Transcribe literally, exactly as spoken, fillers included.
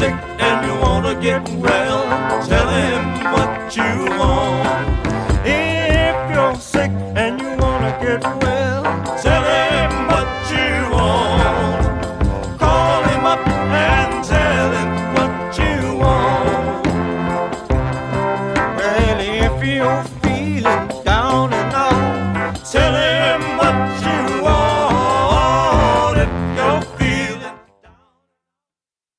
sick and you wanna get well, tell him what you want.